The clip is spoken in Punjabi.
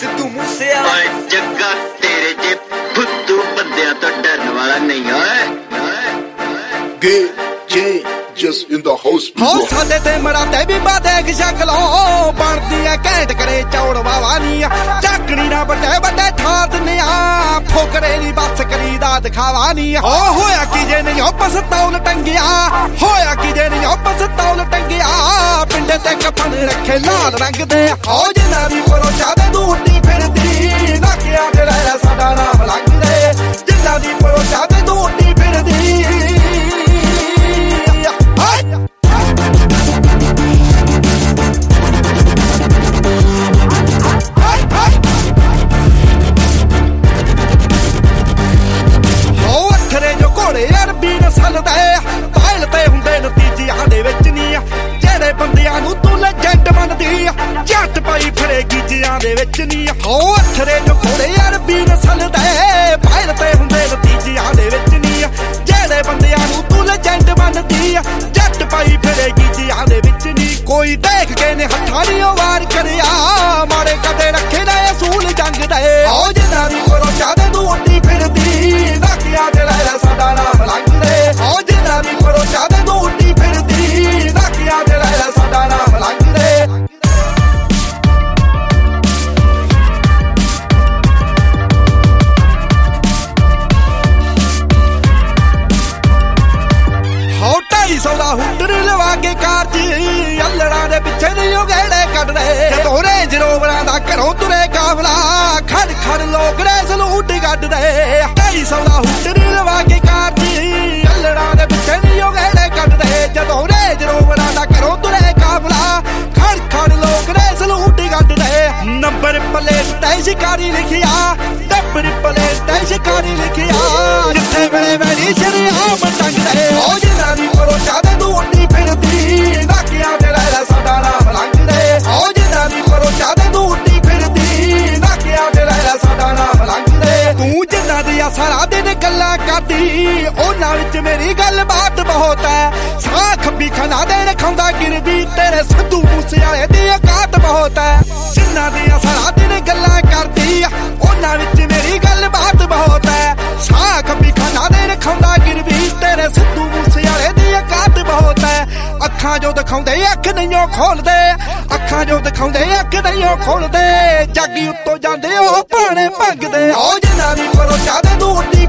ਸਿੱਧੂ ਮੂਸੇਵਾਲਾ। ਓਏ ਜੱਗਾ ਤੇਰੇ ਜੇ ਫੁੱਦੂ ਬੰਦਿਆਂ ਤੋਂ ਡਰਨ ਵਾਲਾ ਨਹੀਂ ਓਏ। Just in the house. ਹੋ ਸਾਡੇ ਤੇ ਮਰਾਦੇ ਵੀ ਬਾਦੇਗ ਸ਼ਕਲੋ ਬਣਦੀ ਐ ਘੈਂਟ ਕਰੇ ਚੌੜ ਵਾਵਾਨੀਆਂ ਚੱਕਣੀ ਨਾ ਵੱਡੇ ਵੱਡੇ ਠਾਰ ਦਿੰਨੇ ਆ ਫੋਕਰੇ ਦੀ ਬੱਸ ਕਰੀਦਾ ਦਿਖਾਵਾ ਨਹੀਂ। ਹੋ ਹੋਇਆ ਕੀ ਜੇ ਨਹੀਂ ਉਹ ਪਸਤੌਲ ਟੰਗਿਆ ਹੋਇਆ ਕੀ ਜੇ ਨਹੀਂ ਉਹ ਪਸਤੌਲ ਟੰਗਿਆ ਪਿੰਡੇ ਤੇ ਕਫਨ ਰੱਖੇ ਲਾਲ ਰੰਗ ਦੇ ਹੋ ਜਿਨ੍ਹਾਂ ਦੀ ਪਰੋਚਾ ਦੇ ਦੂਟੀ ਫਿਰਦੀ ਨਾਕਿਆ ਤੇ ਲੈ ਸਾਡਾ ਨਾਮ ਲੱਗਦੇ ਜਿਨ੍ਹਾਂ ਦੀ ਪਰੋਚਾ ਦੇ ਦੂਟੀ ਫਿਰਦੀ। ਅਰਬੀ ਨਸਲ ਦੇ ਪਾਇਲ ਤੇ ਹੁੰਦੇ ਨਤੀਜਿਆਂ ਦੇ ਵਿੱਚ ਨਹੀਂ ਜਿਹੜੇ ਬੰਦਿਆਂ ਨੂੰ ਤੂੰ ਲੈਜੈਂਡ ਮੰਨਦੀ ਜੱਟ ਪਾਈ ਫਿਰੇ ਗੀਜਿਆਂ ਦੇ ਵਿੱਚ ਨਹੀਂ। ਹੋ ਅਥਰੇ ਜੋ ਘੋੜੇ ਅਰਬੀ ਨਸਲ ਦੇ ਪਾਇਲ ਤੇ ਹੁੰਦੇ ਨਤੀਜਿਆਂ ਦੇ ਵਿੱਚ ਨਹੀਂ ਜਿਹੜੇ ਬੰਦਿਆਂ ਨੂੰ ਤੂੰ ਲੈਜੈਂਡ ਮੰਨਦੀ ਜੱਟ ਪਾਈ ਫਿਰੇ ਗੀਜਿਆਂ ਦੇ ਵਿੱਚ ਨਹੀਂ। ਕੋਈ ਦੇਖ ਕੇ ਨੇ ਹੱਥਾਂ ਦੀ ਵਾਰ ਕਰਿਆ ਮਾਰੇ ਕਦੇ ਰੱਖੇ ਨਾ ਅਸੂਲ ਜੰਗ ਦੇ ਹੋ ਜਿਨ੍ਹਾਂ ਦੀ ਪਰੋਚਾ ਦੇ ਦੂਟੀ ਫਿਰਦੀ ਨਾਕਿਆ ਤੇ ਲੈ ਸਾਡਾ ਨਾਮ ਲੱਗਦੇ ਹੋ ਜਿਨ੍ਹਾਂ ਦੀ ਪਰੋਚਾ ਦੇ ਦੂਟੀ ਫਿਰਦੀ ਨਾਕਿਆ ਤੇ ਲੈ ਸਾਡਾ ਨਾਮ ਲੱਗਦੇ। ਹੋ 250 ਦਾ ਹੁੱਟਰ ਲਵਾ ਕੇ ਕਾਰ ਜੀ ਅੱਲੜਾਂ ਦੇ ਪਿੱਛੇ ਨਹੀਂ ਉਹ ਗੇੜੇ ਕੱਢਦੇ ਜਦੋਂ ਰੇਂਜ ਰੋਵਰਾਂ ਦਾ ਘਰੋਂ ਤੁਰੇ ਕਾਫਲਾ ਖੜ ਖੜ ਲੋਕ ਰੇ ਸਲੂਟ ਕੱਢਦੇ 250 ਦਾ ਹੁੱਟਰ ਲਵਾ ਕੇ ਕਾਰ ਜੀ ਅੱਲੜਾਂ ਦੇ ਪਿੱਛੇ ਨਹੀਂ ਉਹ ਗੇੜੇ ਕੱਢਦੇ ਜਦੋਂ ਰੇਂਜ ਰੋਵਰਾਂ ਦਾ ਘਰੋਂ ਤੁਰੇ ਕਾਫਲਾ ਖੜ ਖੜ ਲੋਕ ਰੇ ਸਲੂਟ ਕੱਢਦੇ। ਨੰਬਰ ਪਲੇਟ ਤੇ ਸ਼ਿਕਾਰੀ ਲਿਖਿਆ ਨੰਬਰ ਪਲੇਟ ਤੇ ਸ਼ਿਕਾਰੀ ਲਿਖਿਆ ਜਿੱਥੇ ਵੇਲੇ ਮੇਰੀ ਸ਼ਰੀਆਮ ਟੰਗਦੇ ਹੋ ਜਿਨ੍ਹਾਂ ਦੀ ਪਰੋਚਾ ਦੇ ਦੂਟੀ ਫਿਰਦੀ ਨਾਕਿਆ ਤੇ ਲੈ ਸਾਡਾ ਨਾਮ ਲੱਗਦੇ ਹੋ ਜਿਨ੍ਹਾਂ ਦੀ ਪਰੋਚਾ ਦੇ ਦੂਟੀ ਫਿਰਦੀ ਨਾਕਿਆ ਤੇ ਲੈ ਸਾਡਾ ਨਾਮ ਲੱਗਦੇ। ਤੂੰ ਜਿਨ੍ਹਾਂ ਦੀਆਂ ਸਾਰਾ ਦਿਨ ਗੱਲਾਂ ਕਰਦੀ ਉਹਨਾਂ ਵਿੱਚ ਮੇਰੀ ਗੱਲਬਾਤ ਬਹੁਤ ਹੈ ਸਾਹ ਖੱਬੀ ਖਾਣਾ ਦੇਣ ਖਾਂਦਾ ਗਿਰਦੀ ਤੇਰੇ ਸਿੱਧੂ ਮੂਸੇਵਾਲੇ ਦੀ ਔਕਾਤ ਬਹੁਤ ਹੈ ਜਿਨ੍ਹਾਂ ਦੀਆਂ ਸਾਰਾ ਦਿਨ ਗੱਲਾਂ ਕਰਦੀ ਉਹਨਾਂ ਵਿੱਚ ਮੇਰੀ ਗੱਲਬਾਤ ਬਹੁਤ ਹੈ ਸਾਹ ਖੱਬੀ ਖਾਣਾ ਦੇਣ ਖਾਂਦਾ ਗਿਰਦੀ ਤੇਰੇ ਸਿੱਧੂ ਮੂਸੇਵਾਲੇ ਦੀ ਔਕਾਤ ਬਹੁਤ ਹੈ। ਅੱਖਾਂ ਜੋ ਦਿਖਾਉਂਦੇ ਅੱਖ ਨਹੀਂ ਉਹ ਖੋਲਦੇ ਅੱਖਾਂ ਜੋ ਦਿਖਾਉਂਦੇ ਅੱਖ ਨਹੀਂ ਉਹ ਖੋਲਦੇ ਜਾਗੀ ਉੱਤੋਂ ਜਾਂਦੇ ਉਹ ਭਾਣੇ ਭੰਗਦੇ ਹੋ ਜਿਨ੍ਹਾਂ ਦੀ ਪਰੋਚਾ ਦੇ ਦੂਟੀ